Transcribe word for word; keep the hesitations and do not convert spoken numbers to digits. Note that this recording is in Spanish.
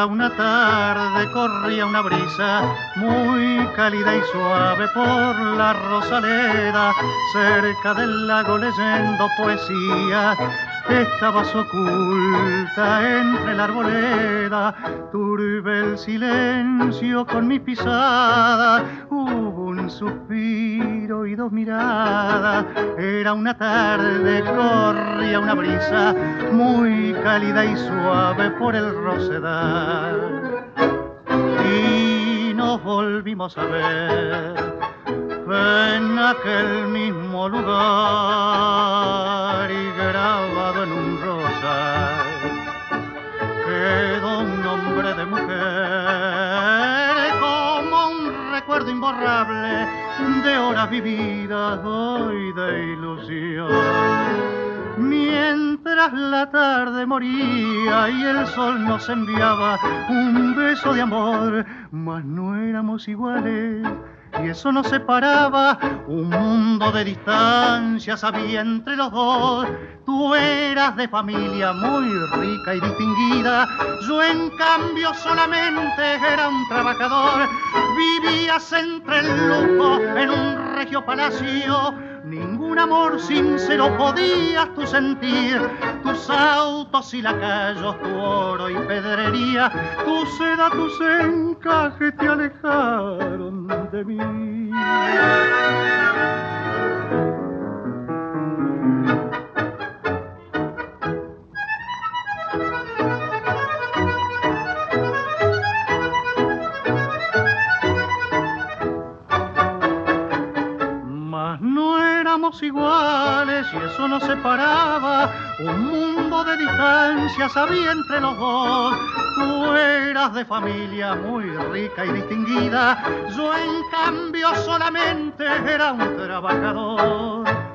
una tarde, corría una brisa muy cálida y suave por la Rosaleda, cerca del lago leyendo poesía. Estabas oculta entre la arboleda, turbe el silencio con mi pisada. Hubo un suspiro y dos miradas. Era una tarde, corría una brisa muy cálida y suave por el rosedal. Y nos volvimos a ver en aquel mismo lugar, y grabado en un rosal quedó un nombre de mujer, como un recuerdo imborrable de horas vividas hoy de ilusión. Mientras la tarde moría y el sol nos enviaba un beso de amor, mas no éramos iguales y eso nos separaba. Un mundo de distancias había entre los dos. Tú eras de familia muy rica y distinguida, yo en cambio solamente era un trabajador. Vivías entre el lujo en un regio palacio, ningún amor sincero podías tú sentir. Tus autos y lacayos, tu oro y pedrería, tu seda, tus encajes te alejaron de mí. Iguales y eso nos separaba, un mundo de distancias había entre los dos. Tú eras de familia muy rica y distinguida, yo en cambio solamente era un trabajador.